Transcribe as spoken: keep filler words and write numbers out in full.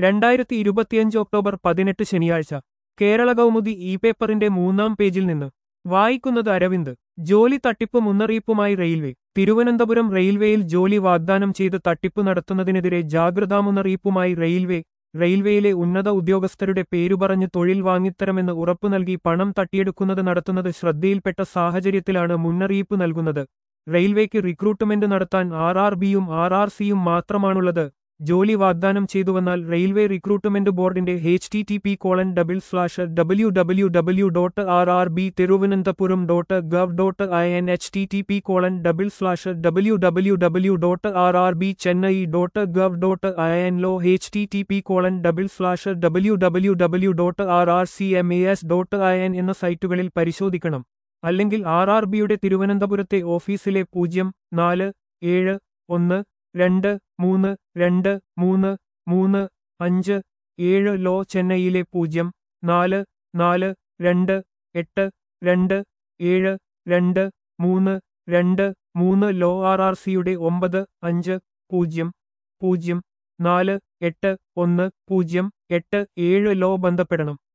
രണ്ടായിരത്തി ഇരുപത്തിയഞ്ച് ഒക്ടോബർ പതിനെട്ട് ശനിയാഴ്ച കേരള കൗമുദി ഇ പേപ്പറിന്റെ മൂന്നാം പേജിൽ നിന്ന് വായിക്കുന്നത് അരവിന്ദ്. ജോലി തട്ടിപ്പ് മുന്നറിയിപ്പുമായി റെയിൽവേ. തിരുവനന്തപുരം റെയിൽവേയിൽ ജോലി വാഗ്ദാനം ചെയ്ത് തട്ടിപ്പ് നടത്തുന്നതിനെതിരെ ജാഗ്രതാ മുന്നറിയിപ്പുമായി റെയിൽവേ. റെയിൽവേയിലെ ഉന്നത ഉദ്യോഗസ്ഥരുടെ പേരുപറഞ്ഞ് തൊഴിൽ വാങ്ങിത്തരമെന്ന് ഉറപ്പു നൽകി പണം തട്ടിയെടുക്കുന്നത് നടത്തുന്നത് ശ്രദ്ധയിൽപ്പെട്ട സാഹചര്യത്തിലാണ് മുന്നറിയിപ്പ് നൽകുന്നത്. റെയിൽവേക്ക് റിക്രൂട്ട്മെന്റ് നടത്താൻ ആർ ആർ ബിയും ആർ ആർ സിയും മാത്രമാണുള്ളത്. ജോലി വാഗ്ദാനം ചെയ്തുവന്നാൽ റെയിൽവേ റിക്രൂട്ട്മെന്റ് ബോർഡിന്റെ H T T P colon double slash W W W dot R R B Thiruvananthapuram dot gov dot I N H T T P colon double slash W W W dot R R B Chennai dot gov dot I N ലോ H T T P colon double slash W W W dot R R C M A S dot I N എന്ന സൈറ്റുകളിൽ പരിശോധിക്കണം. അല്ലെങ്കിൽ R R ബിയുടെ തിരുവനന്തപുരത്തെ ഓഫീസിലെ പൂജ്യം നാല് ഏഴ് ഒന്ന് രണ്ട് മൂന്ന് രണ്ട് മൂന്ന് മൂന്ന് അഞ്ച് ഏഴ് ലോ ചെന്നൈയിലെ പൂജ്യം നാല് നാല് രണ്ട് എട്ട് രണ്ട് ഏഴ് രണ്ട് മൂന്ന് രണ്ട് മൂന്ന് ലോ ആർ ആർ സിയുടെ ഒമ്പത് അഞ്ച് പൂജ്യം പൂജ്യം നാല് എട്ട് ഒന്ന് പൂജ്യം എട്ട് ഏഴ് ലോ ബന്ധപ്പെടണം.